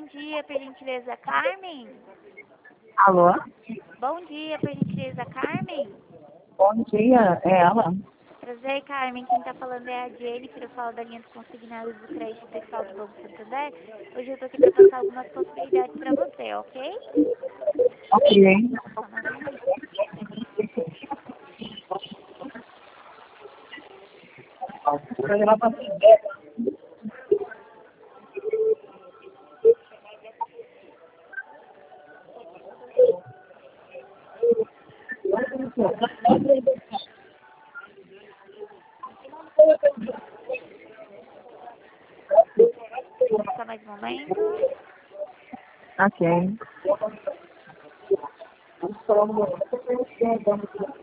dia, por gentileza, Carmen? Alô? Bom dia, por gentileza, Carmen? Bom dia, é ela? Prazer, Carmen. Quem tá falando é a Jennifer. Eu falo da linha dos consignados do crédito pessoal do Banco Santander. Hoje eu tô aqui pra passar algumas possibilidades pra você, ok? Ok. Só mais um momento. Só mais um momento. Ok.